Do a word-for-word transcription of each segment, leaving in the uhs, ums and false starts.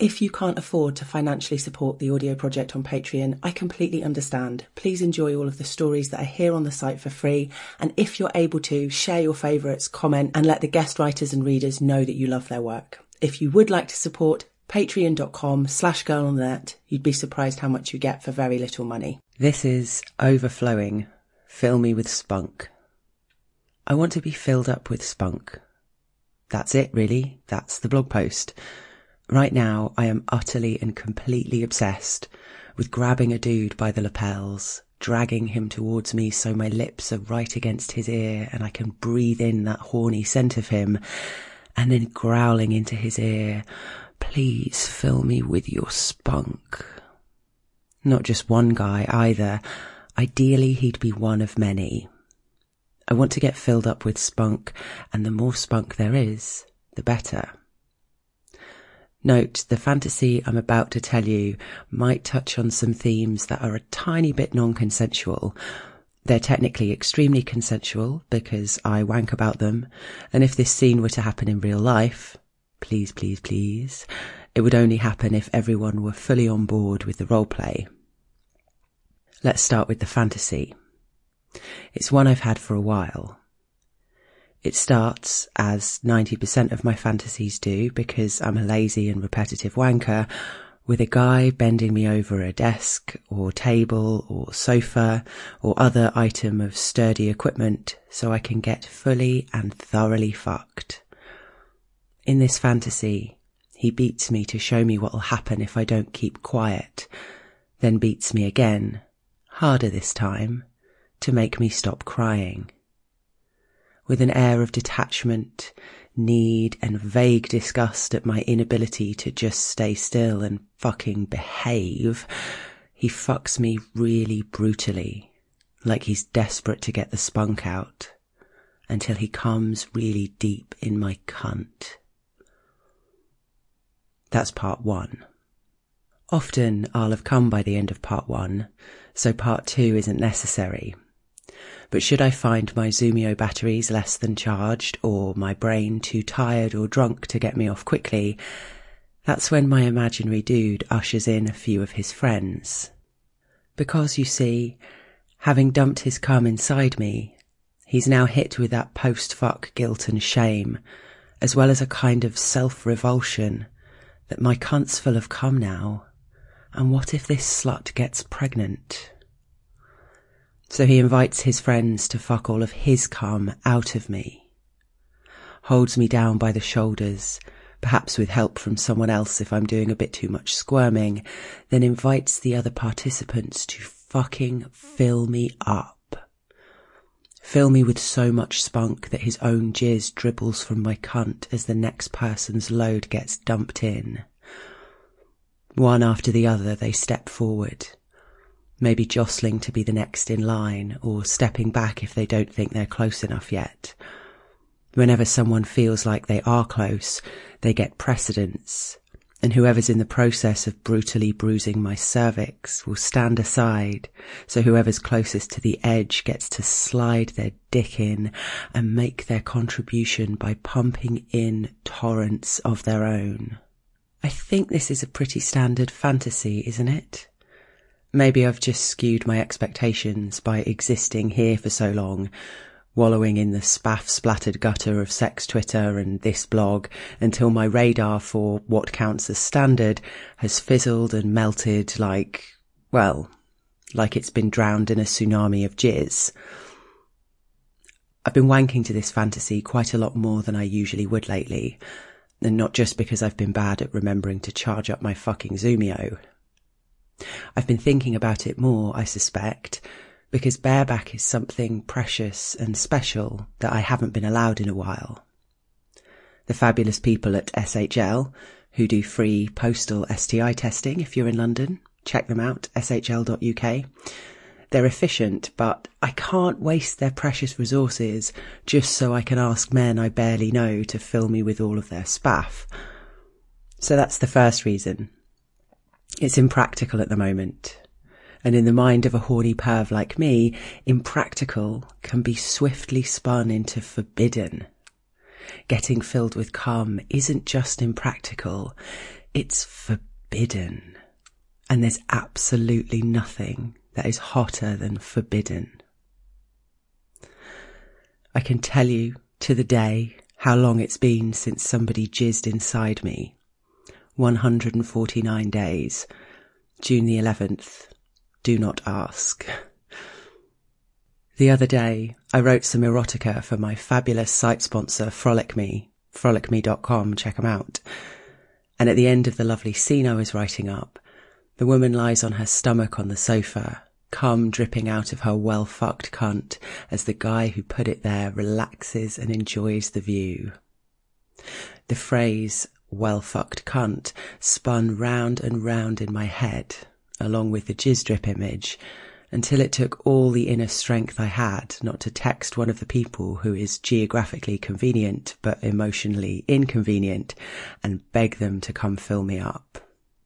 If you can't afford to financially support the audio project on Patreon, I completely understand. Please enjoy all of the stories that are here on the site for free. And if you're able to, share your favourites, comment, and let the guest writers and readers know that you love their work. If you would like to support, patreon.com slash girl on the net. You'd be surprised how much you get for very little money. This is Overflowing. Fill me with spunk. I want to be filled up with spunk. That's it, really. That's the blog post. Right now, I am utterly and completely obsessed with grabbing a dude by the lapels, dragging him towards me so my lips are right against his ear and I can breathe in that horny scent of him, and then growling into his ear, "Please fill me with your spunk." Not just one guy either. Ideally, he'd be one of many. I want to get filled up with spunk, and the more spunk there is, the better. Note, the fantasy I'm about to tell you might touch on some themes that are a tiny bit non-consensual. They're technically extremely consensual because I wank about them, and if this scene were to happen in real life, please, please, please, it would only happen if everyone were fully on board with the roleplay. Let's start with the fantasy. It's one I've had for a while. It starts, as ninety percent of my fantasies do, because I'm a lazy and repetitive wanker, with a guy bending me over a desk or table or sofa or other item of sturdy equipment so I can get fully and thoroughly fucked. In this fantasy, he beats me to show me what'll happen if I don't keep quiet, then beats me again, harder this time, to make me stop crying. With an air of detachment, need, and vague disgust at my inability to just stay still and fucking behave, he fucks me really brutally, like he's desperate to get the spunk out, until he comes really deep in my cunt. That's part one. Often I'll have come by the end of part one, so part two isn't necessary. But should I find my Zoomio batteries less than charged, or my brain too tired or drunk to get me off quickly, that's when my imaginary dude ushers in a few of his friends. Because, you see, having dumped his cum inside me, he's now hit with that post-fuck guilt and shame, as well as a kind of self-revulsion that my cunt's full of cum now, and what if this slut gets pregnant? So he invites his friends to fuck all of his cum out of me, holds me down by the shoulders, perhaps with help from someone else if I'm doing a bit too much squirming, then invites the other participants to fucking fill me up. Fill me with so much spunk that his own jizz dribbles from my cunt as the next person's load gets dumped in. One after the other they step forward, maybe jostling to be the next in line, or stepping back if they don't think they're close enough yet. Whenever someone feels like they are close, they get precedence, and whoever's in the process of brutally bruising my cervix will stand aside, so whoever's closest to the edge gets to slide their dick in and make their contribution by pumping in torrents of their own. I think this is a pretty standard fantasy, isn't it? Maybe I've just skewed my expectations by existing here for so long, wallowing in the spaff-splattered gutter of sex Twitter and this blog until my radar for what counts as standard has fizzled and melted like, well, like it's been drowned in a tsunami of jizz. I've been wanking to this fantasy quite a lot more than I usually would lately, and not just because I've been bad at remembering to charge up my fucking Zoomio. I've been thinking about it more, I suspect, because bareback is something precious and special that I haven't been allowed in a while. The fabulous people at S H L, who do free postal S T I testing if you're in London, check them out, s h l dot u k. They're efficient, but I can't waste their precious resources just so I can ask men I barely know to fill me with all of their spaff. So that's the first reason. It's impractical at the moment. And in the mind of a horny perv like me, impractical can be swiftly spun into forbidden. Getting filled with cum isn't just impractical, It's forbidden. And there's absolutely nothing that is hotter than forbidden. I can tell you to the day how long it's been since somebody jizzed inside me. one hundred forty-nine days. June the eleventh. Do not ask. The other day, I wrote some erotica for my fabulous site sponsor, Frolic Me, frolic me dot com, check them out. And at the end of the lovely scene I was writing up, the woman lies on her stomach on the sofa, cum dripping out of her well-fucked cunt as the guy who put it there relaxes and enjoys the view. The phrase, well-fucked cunt, spun round and round in my head, along with the jizz drip image, until it took all the inner strength I had not to text one of the people who is geographically convenient but emotionally inconvenient and beg them to come fill me up.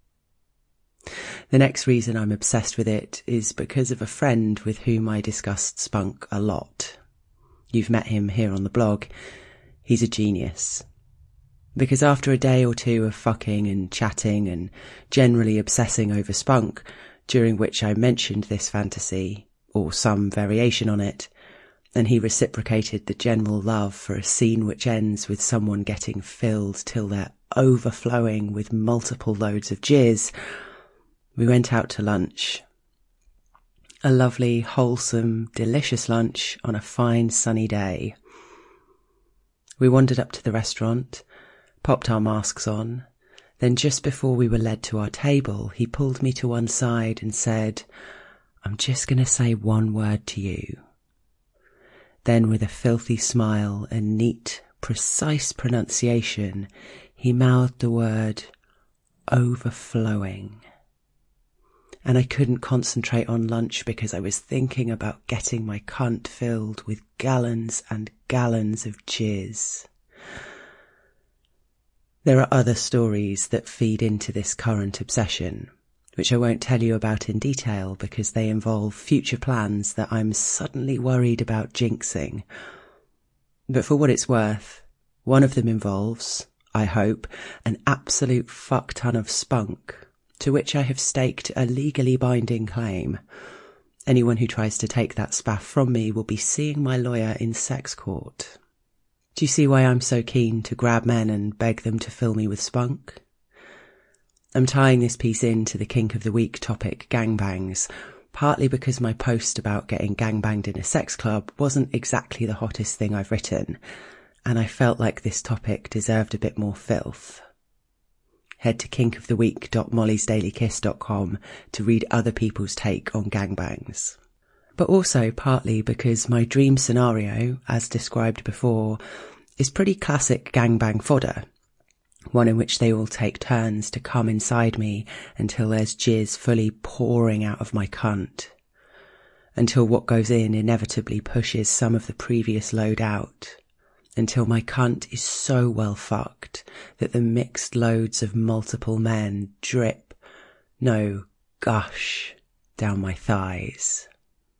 The next reason I'm obsessed with it is because of a friend with whom I discussed spunk a lot. You've met him here on the blog. He's a genius. Because after a day or two of fucking and chatting and generally obsessing over spunk, during which I mentioned this fantasy, or some variation on it, and he reciprocated the general love for a scene which ends with someone getting filled till they're overflowing with multiple loads of jizz, we went out to lunch. A lovely, wholesome, delicious lunch on a fine sunny day. We wandered up to the restaurant, popped our masks on. Then just before we were led to our table, he pulled me to one side and said, "I'm just going to say one word to you." Then with a filthy smile and neat, precise pronunciation, he mouthed the word, overflowing. And I couldn't concentrate on lunch because I was thinking about getting my cunt filled with gallons and gallons of jizz. There are other stories that feed into this current obsession, which I won't tell you about in detail because they involve future plans that I'm suddenly worried about jinxing. But for what it's worth, one of them involves, I hope, an absolute fuck ton of spunk, to which I have staked a legally binding claim. Anyone who tries to take that spaff from me will be seeing my lawyer in sex court. Do you see why I'm so keen to grab men and beg them to fill me with spunk? I'm tying this piece into the kink of the week topic, gangbangs, partly because my post about getting gangbanged in a sex club wasn't exactly the hottest thing I've written, and I felt like this topic deserved a bit more filth. Head to kink of the week dot mollys daily kiss dot com to read other people's take on gangbangs. But also partly because my dream scenario, as described before, is pretty classic gangbang fodder. One in which they all take turns to come inside me until there's jizz fully pouring out of my cunt. Until what goes in inevitably pushes some of the previous load out. Until my cunt is so well fucked that the mixed loads of multiple men drip, no, gush, down my thighs.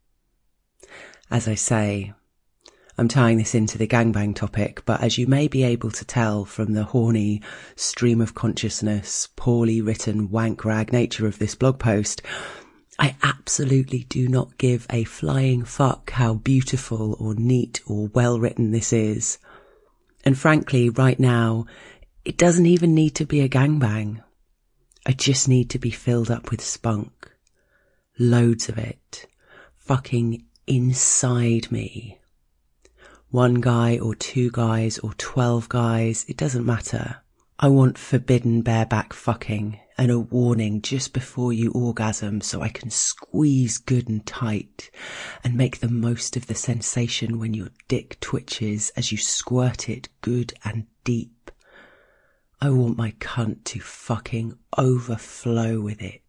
As I say, I'm tying this into the gangbang topic, but as you may be able to tell from the horny, stream of consciousness, poorly written wank rag nature of this blog post, I absolutely do not give a flying fuck how beautiful or neat or well written this is. And frankly, right now, it doesn't even need to be a gangbang. I just need to be filled up with spunk. Loads of it. Fucking inside me. One guy or two guys or twelve guys, it doesn't matter. I want forbidden bareback fucking and a warning just before you orgasm so I can squeeze good and tight and make the most of the sensation when your dick twitches as you squirt it good and deep. I want my cunt to fucking overflow with it.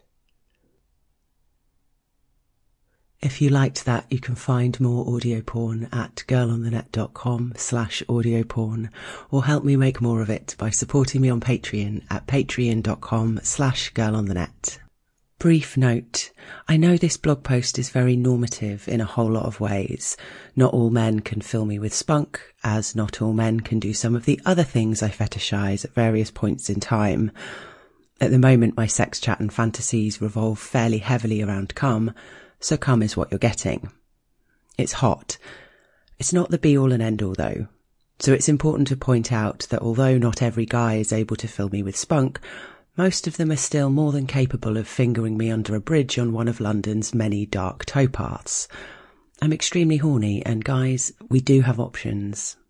If you liked that, you can find more audio porn at girlonthenet.com slash audio porn, or help me make more of it by supporting me on Patreon at patreon.com slash girlonthenet. Brief note, I know this blog post is very normative in a whole lot of ways. Not all men can fill me with spunk, as not all men can do some of the other things I fetishize at various points in time. At the moment, my sex chat and fantasies revolve fairly heavily around cum, so cum is what you're getting. It's hot. It's not the be-all and end-all, though. So it's important to point out that although not every guy is able to fill me with spunk, most of them are still more than capable of fingering me under a bridge on one of London's many dark towpaths. I'm extremely horny, and guys, we do have options.